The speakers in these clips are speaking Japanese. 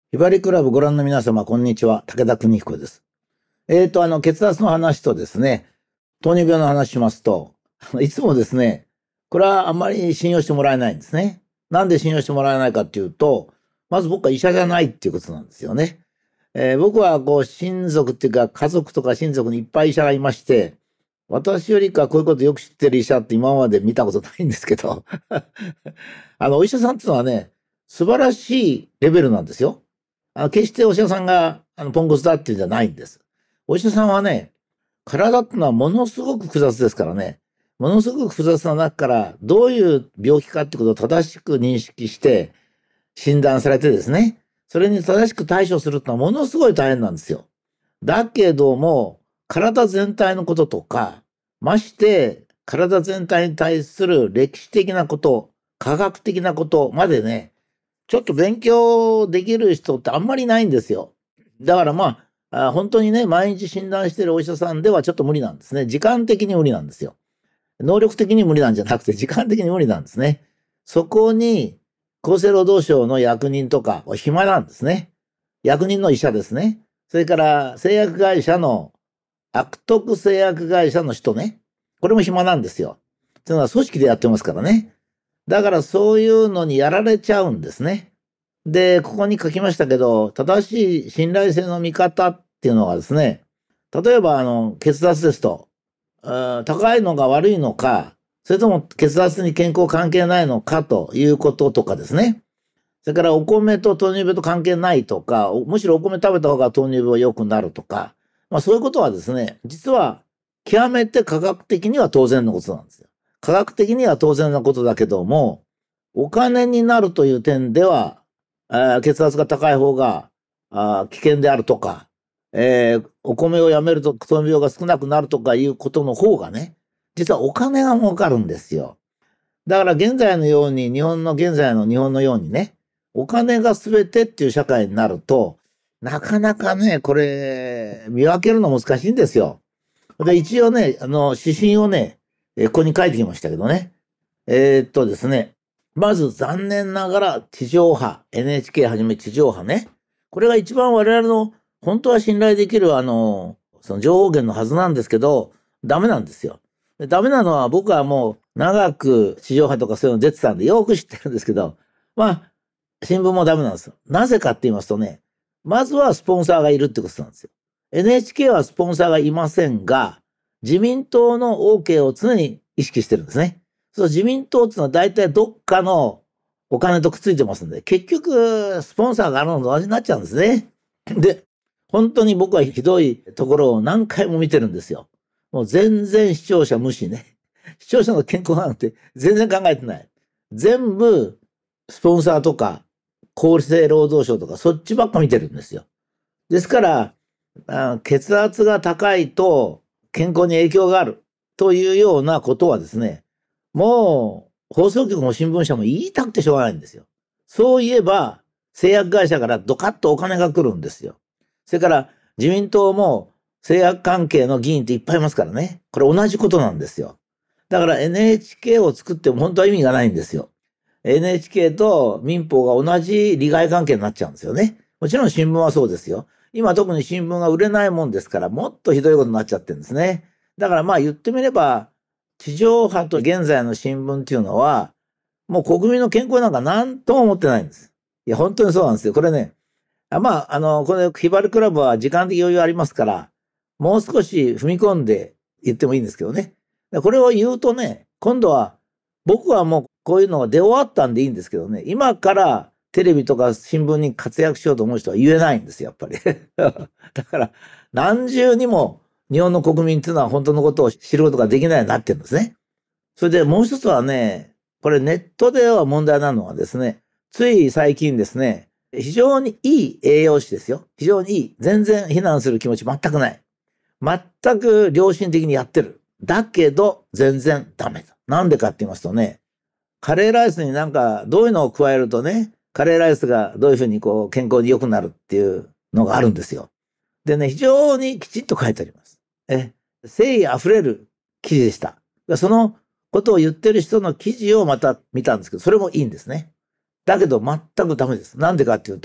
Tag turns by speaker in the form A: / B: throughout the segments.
A: ひばりクラブご覧の皆様、こんにちは。武田邦彦です。血圧の話とですね、糖尿病の話しますと、いつもですね、これはあんまり信用してもらえないんですね。なんで信用してもらえないかっていうと、まず僕は医者じゃないっていうことなんですよね。僕は親族っていうか家族とか親族にいっぱい医者がいまして、私よりかこういうことよく知ってる医者って今まで見たことないんですけど、お医者さんっていうのはね、素晴らしいレベルなんですよ。決してお医者さんがポンコツだっていうんじゃないんです。お医者さんはね、体ってのはものすごく複雑ですからね、ものすごく複雑な中からどういう病気かってことを正しく認識して診断されてですね、それに正しく対処するってのはものすごい大変なんですよ。だけども、体全体のこととか、まして体全体に対する歴史的なこと、科学的なことまでね、ちょっと勉強できる人ってあんまりいないんですよ。だから本当にね、毎日診断してるお医者さんではちょっと無理なんですね。時間的に無理なんですよ。能力的に無理なんじゃなくて、時間的に無理なんですね。そこに、厚生労働省の役人とか、暇なんですね。役人の医者ですね。それから製薬会社の、悪徳製薬会社の人ね。これも暇なんですよ。というのは組織でやってますからね。だからそういうのにやられちゃうんですね。で、ここに書きましたけど、正しい信頼性の見方っていうのはですね、例えば血圧ですと、高いのが悪いのか、それとも血圧に健康関係ないのかということとかですね。それからお米と糖尿病と関係ないとか、むしろお米食べた方が糖尿病良くなるとか、そういうことはですね、実は極めて科学的には当然のことなんですよ。科学的には当然なことだけども、お金になるという点では、血圧が高い方が危険であるとか、お米をやめると糖尿病が少なくなるとかいうことの方がね、実はお金が儲かるんですよ。だから現在のように、現在の日本のようにね、お金が全てっていう社会になると、なかなかね、これ、見分けるの難しいんですよ。で、一応ね、指針をね、ここに書いてきましたけどね。ですね、まず残念ながら地上波、NHK はじめ地上波ね。これが一番我々の本当は信頼できるその情報源のはずなんですけど、ダメなんですよ。でダメなのは僕はもう長く地上波とかそういうの出てたんでよく知ってるんですけど、新聞もダメなんですよ。なぜかって言いますとね、まずはスポンサーがいるってことなんですよ。NHK はスポンサーがいませんが、自民党の OK を常に意識してるんですね。そう自民党っていうのは大体どっかのお金とくっついてますんで、結局スポンサーがあるのと同じになっちゃうんですね。で、本当に僕はひどいところを何回も見てるんですよ。もう全然視聴者無視ね。視聴者の健康なんて全然考えてない。全部スポンサーとか厚生労働省とかそっちばっか見てるんですよ。ですから、血圧が高いと健康に影響があるというようなことはですね、もう放送局も新聞社も言いたくてしょうがないんですよ。そういえば製薬会社からドカッとお金が来るんですよ。それから自民党も製薬関係の議員っていっぱいいますからね。これ同じことなんですよ。だから NHK を作っても本当は意味がないんですよ。NHK と民放が同じ利害関係になっちゃうんですよね。もちろん新聞はそうですよ。今特に新聞が売れないもんですから、もっとひどいことになっちゃってるんですね。だから言ってみれば、地上波と現在の新聞っていうのは、もう国民の健康なんか何とも思ってないんです。いや、本当にそうなんですよ。これね、これ、ヒバルクラブは時間的余裕ありますから、もう少し踏み込んで言ってもいいんですけどね。これを言うとね、今度は、僕はもうこういうのが出終わったんでいいんですけどね、今からテレビとか新聞に活躍しようと思う人は言えないんですよ、やっぱり。だから、何重にも日本の国民っていうのは本当のことを知ることができないようになってるんですね。それでもう一つはね、これネットでは問題なのはですね、つい最近ですね、非常にいい栄養士ですよ。非常にいい。全然非難する気持ち全くない。全く良心的にやってる。だけど、全然ダメだ。なんでかって言いますとね、カレーライスになんかどういうのを加えるとね、カレーライスがどういうふうに健康に良くなるっていうのがあるんですよ。でね、非常にきちっと書いてあります。誠意あふれる記事でした。そのことを言ってる人の記事をまた見たんですけど、それもいいんですね。だけど全くダメです。なんでかっていうと、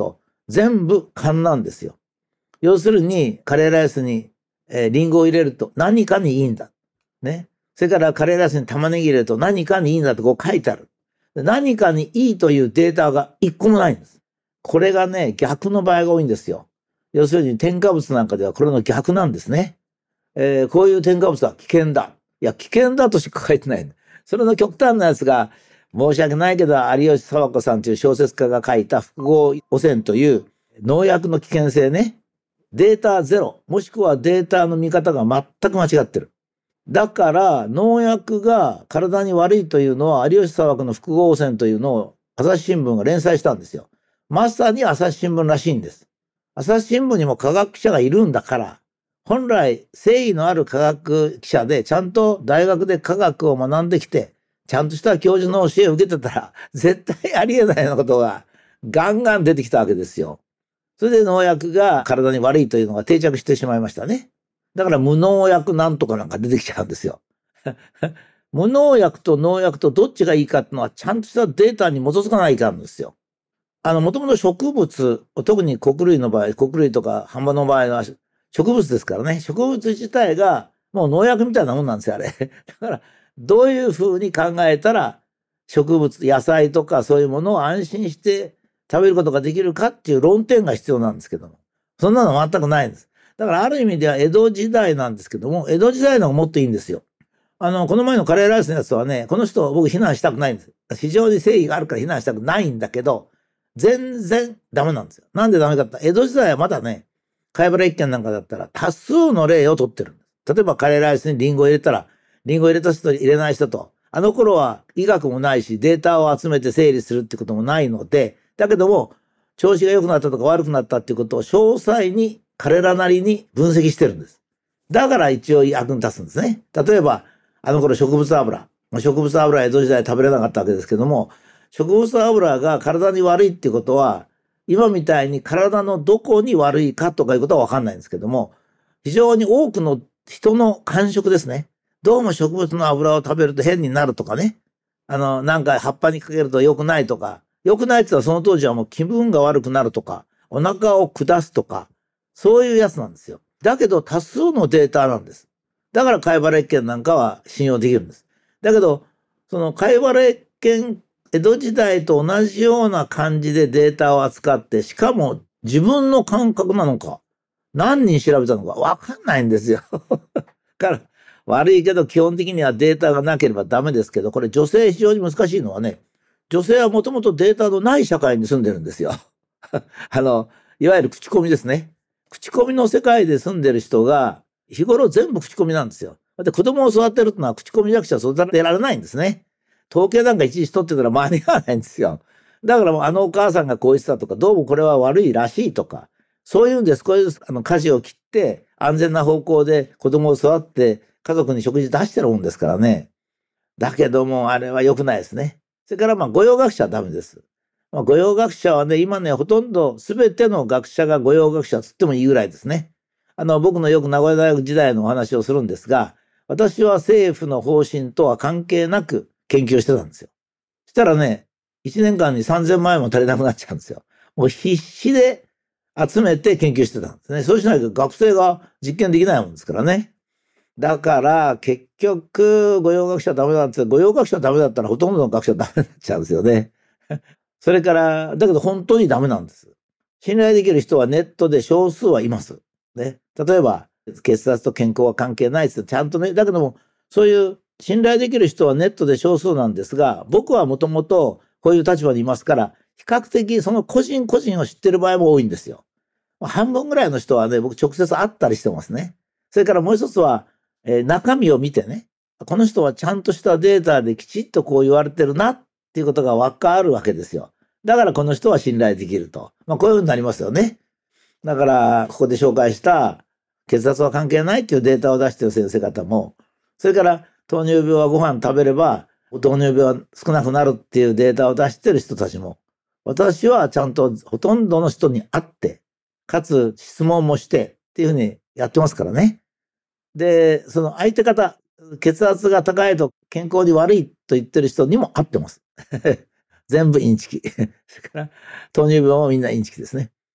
A: 全部勘なんですよ。要するに、カレーライスに、リンゴを入れると何かにいいんだ。ね。それからカレーライスに玉ねぎ入れると何かにいいんだとこう書いてある。何かにいいというデータが一個もないんです。これがね、逆の場合が多いんですよ。要するに添加物なんかではこれの逆なんですね。こういう添加物は危険だ。いや、危険だとしか書いてない。それの極端なやつが、申し訳ないけど、有吉佐和子さんという小説家が書いた複合汚染という農薬の危険性ね。データゼロ、もしくはデータの見方が全く間違ってる。だから農薬が体に悪いというのは有吉佐和子の複合汚染というのを朝日新聞が連載したんですよ。まさに朝日新聞らしいんです。朝日新聞にも科学記者がいるんだから、本来誠意のある科学記者でちゃんと大学で科学を学んできて、ちゃんとした教授の教えを受けてたら絶対ありえないようなことがガンガン出てきたわけですよ。それで農薬が体に悪いというのが定着してしまいましたね。だから無農薬なんとかなんか出てきちゃうんですよ。無農薬と農薬とどっちがいいかっていうのはちゃんとしたデータに基づかないかんですよ。もともと植物、特に穀類の場合、穀類とか葉物の場合は植物ですからね。植物自体がもう農薬みたいなもんなんですよ、あれ。だから、どういうふうに考えたら植物、野菜とかそういうものを安心して食べることができるかっていう論点が必要なんですけども。そんなの全くないんです。だからある意味では江戸時代なんですけども、江戸時代の方がもっといいんですよ。この前のカレーライスのやつはね、この人を僕非難したくないんです。非常に誠意があるから非難したくないんだけど、全然ダメなんですよ。なんでダメかって、江戸時代はまだね、貝原一軒なんかだったら多数の例を取ってるんです。例えばカレーライスにリンゴを入れたら、リンゴを入れた人と入れない人と、あの頃は医学もないし、データを集めて整理するってこともないので、だけども、調子が良くなったとか悪くなったっていうことを詳細に彼らなりに分析してるんです。だから一応役に立つんですね。例えば、あの頃植物油。植物油は江戸時代食べれなかったわけですけども、植物油が体に悪いっていうことは、今みたいに体のどこに悪いかとかいうことは分かんないんですけども、非常に多くの人の感触ですね。どうも植物の油を食べると変になるとかね。なんか葉っぱにかけると良くないとか、良くないって言ったらその当時はもう気分が悪くなるとか、お腹を下すとか、そういうやつなんですよ。だけど多数のデータなんです。だから貝原一軒なんかは信用できるんです。だけど、その貝原一軒、江戸時代と同じような感じでデータを扱って、しかも自分の感覚なのか、何人調べたのかわかんないんですよ。から悪いけど基本的にはデータがなければダメですけど、これ女性非常に難しいのはね、女性はもともとデータのない社会に住んでるんですよ。いわゆる口コミですね。口コミの世界で住んでる人が、日頃全部口コミなんですよ。で、子供を育てるってのは口コミ弱者育てられないんですね。統計なんかいちいち取ってたら間に合わないんですよ。だからもうあのお母さんがこう言ってたとか、どうもこれは悪いらしいとか、そういうんです。こういう舵を切って安全な方向で子供を育って家族に食事出してるもんですからね。だけどもあれは良くないですね。それから御用学者はダメです。御用学者はね、今ね、ほとんど全ての学者が御用学者つってもいいぐらいですね。僕のよく名古屋大学時代のお話をするんですが、私は政府の方針とは関係なく研究してたんですよ。そしたらね、1年間に3000万円も足りなくなっちゃうんですよ。もう必死で集めて研究してたんですね。そうしないと学生が実験できないもんですからね。だから結局御用学者ダメだって、御用学者ダメだったらほとんどの学者ダメになっちゃうんですよね。それから、だけど本当にダメなんです。信頼できる人はネットで少数はいます。ね。例えば、血圧と健康は関係ないです。ちゃんとね、だけども、そういう信頼できる人はネットで少数なんですが、僕はもともとこういう立場にいますから、比較的その個人個人を知ってる場合も多いんですよ。半分ぐらいの人はね、僕直接会ったりしてますね。それからもう一つは、中身を見てね、この人はちゃんとしたデータできちっとこう言われてるなっていうことがわかるわけですよ。だからこの人は信頼できると。こういうふうになりますよね。だから、ここで紹介した血圧は関係ないっていうデータを出している先生方も、それから糖尿病はご飯食べれば糖尿病は少なくなるっていうデータを出している人たちも、私はちゃんとほとんどの人に会って、かつ質問もしてっていうふうにやってますからね。で、その相手方、血圧が高いと健康に悪いと言ってる人にも会ってます。全部インチキ。それから糖尿病もみんなインチキですね。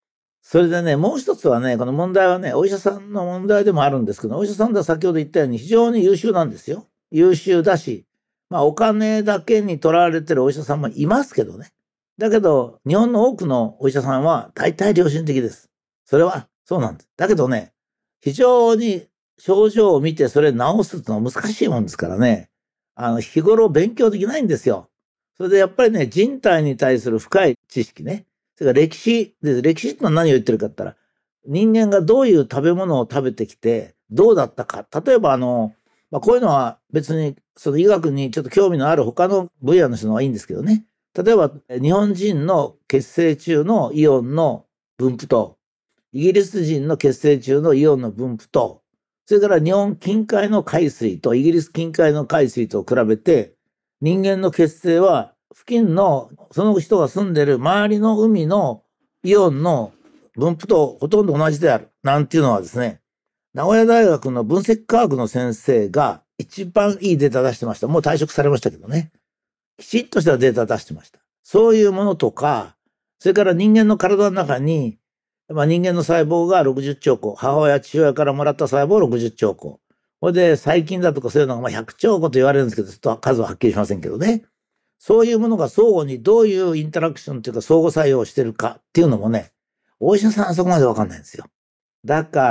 A: それでね、もう一つはね、この問題はね、お医者さんの問題でもあるんですけど、お医者さんでは先ほど言ったように非常に優秀なんですよ。優秀だし、お金だけにとらわれてるお医者さんもいますけどね。だけど、日本の多くのお医者さんは大体良心的です。それはそうなんです。だけどね、非常に症状を見てそれ治すってのは難しいもんですからね、日頃勉強できないんですよ。それでやっぱりね、人体に対する深い知識ね、それから歴史で、歴史ってのは何を言ってるかって言ったら、人間がどういう食べ物を食べてきて、どうだったか。例えばこういうのは別にその医学にちょっと興味のある他の分野の人の方がいいんですけどね。例えば日本人の血清中のイオンの分布と、イギリス人の血清中のイオンの分布と、それから日本近海の海水とイギリス近海の海水と比べて、人間の血清は付近のその人が住んでる周りの海のイオンの分布とほとんど同じである。なんていうのはですね、名古屋大学の分析科学の先生が一番いいデータ出してました。もう退職されましたけどね。きちっとしたデータ出してました。そういうものとか、それから人間の体の中に、人間の細胞が60兆個、母親、父親からもらった細胞60兆個。これで細菌だとかそういうのが100兆個と言われるんですけど、ちょっと数ははっきりしませんけどね。そういうものが相互にどういうインタラクションというか相互作用をしてるかっていうのもね、お医者さんはそこまでわかんないんですよ。だから、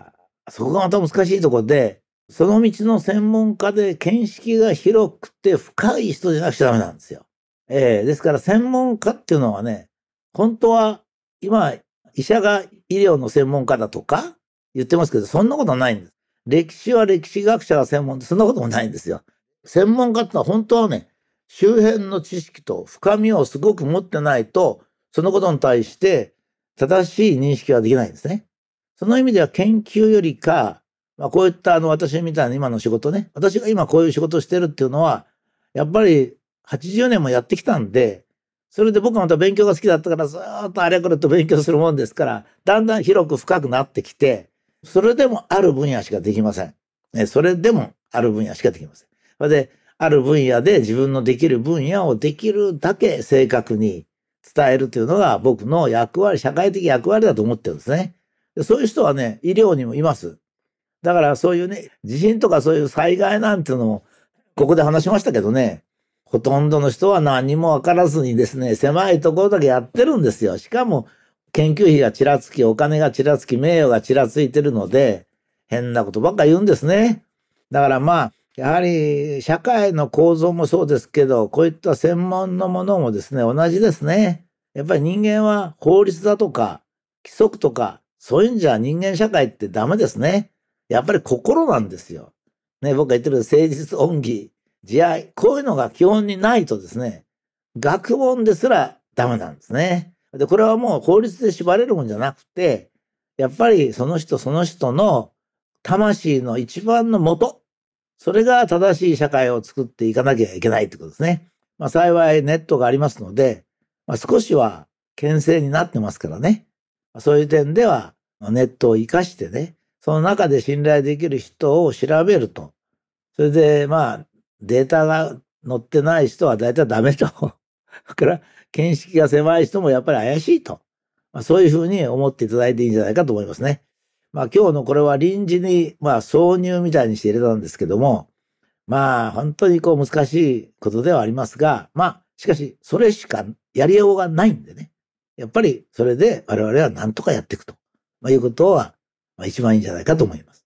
A: そこがまた難しいところで、その道の専門家で見識が広くて深い人じゃなくちゃダメなんですよ。ですから専門家っていうのはね、本当は今、医者が医療の専門家だとか言ってますけど、そんなことはないんです。歴史は歴史学者が専門で、そんなこともないんですよ。専門家ってのは本当はね、周辺の知識と深みをすごく持ってないと、そのことに対して正しい認識はできないんですね。その意味では研究よりか、こういった私みたいな今の仕事ね、私が今こういう仕事をしてるっていうのは、やっぱり80年もやってきたんで、それで僕はまた勉強が好きだったからずーっとあれこれと勉強するもんですから、だんだん広く深くなってきて、それでもある分野しかできません。それでもある分野しかできません。それで、ある分野で自分のできる分野をできるだけ正確に伝えるというのが僕の役割、社会的役割だと思ってるんですね。そういう人はね、医療にもいます。だからそういうね、地震とかそういう災害なんていうのも、ここで話しましたけどね、ほとんどの人は何もわからずにですね、狭いところだけやってるんですよ。しかも、研究費がちらつき、お金がちらつき、名誉がちらついてるので、変なことばっか言うんですね。だからやはり社会の構造もそうですけど、こういった専門のものもですね、同じですね。やっぱり人間は法律だとか、規則とか、そういうんじゃ人間社会ってダメですね。やっぱり心なんですよ。ね、僕が言ってる誠実、恩義、慈愛、こういうのが基本にないとですね、学問ですらダメなんですね。で、これはもう法律で縛れるもんじゃなくて、やっぱりその人その人の魂の一番の元、それが正しい社会を作っていかなきゃいけないってことですね。幸いネットがありますので、少しは牽制になってますからね。そういう点ではネットを活かしてね、その中で信頼できる人を調べると。それでデータが載ってない人は大体ダメと。だから見識が狭い人もやっぱり怪しいと。そういうふうに思っていただいていいんじゃないかと思いますね。今日のこれは臨時に挿入みたいにして入れたんですけども、本当に難しいことではありますが、しかしそれしかやりようがないんでね。やっぱりそれで我々は何とかやっていくということは一番いいんじゃないかと思います。